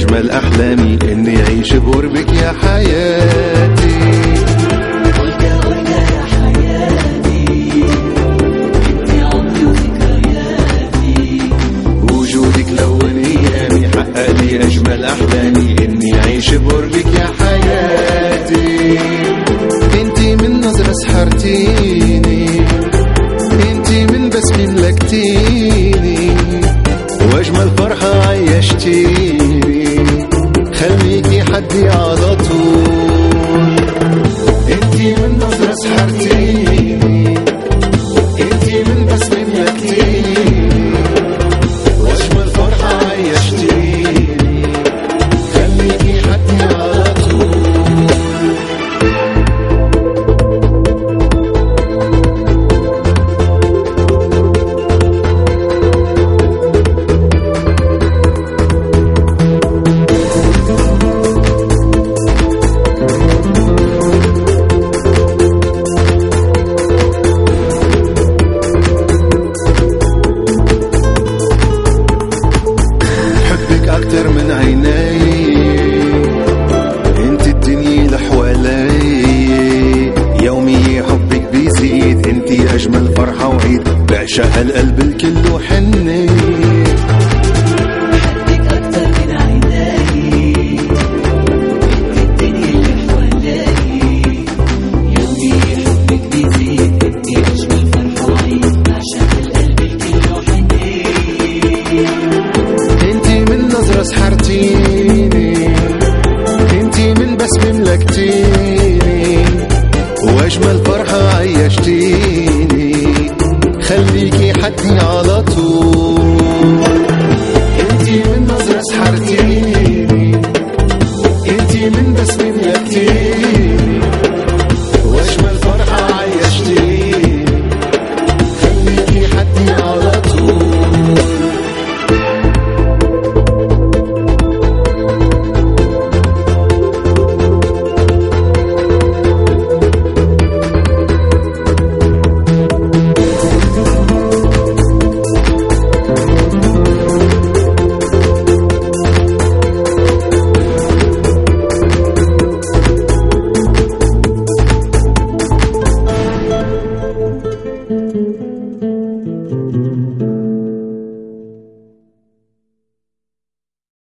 أجمل أحلامي إني أعيش بقربك يا حياتي. قلت يا حياتي، انت عمري وذكرياتي، وجودك لون أيامي، حقق لي أجمل أحلامي إني أعيش بقربك يا حياتي. انتي من نظرة سحرتيني، انتي من بسمة ملكتيني، واجمل فرحة عيشتيني، خليكي حدي على طول. انتي من نظرة سحرتيني، انتي من بسمة ملكتيني، واجمل فرحة عيشتيني، خليكي حدي على طول. أكتر من عيني، انت الدنيا لحوالي، يومي حبك بيزيد، انت أجمل فرحة وعيد، بعشق القلب الكل وحني. حبك أكتر من عيني، انت الدنيا اللي حوالي، يومي حبك بيزيد، انت أجمل فرحة وعيد، بعشق القلب الكل وحني. سحرتيني، انتي من بسمة ملكتيني، واجمل فرحة عيشتيني، خليكي حدي على طول. انتي من نظرة سحرتيني، انتي من بسمة ملكتيني،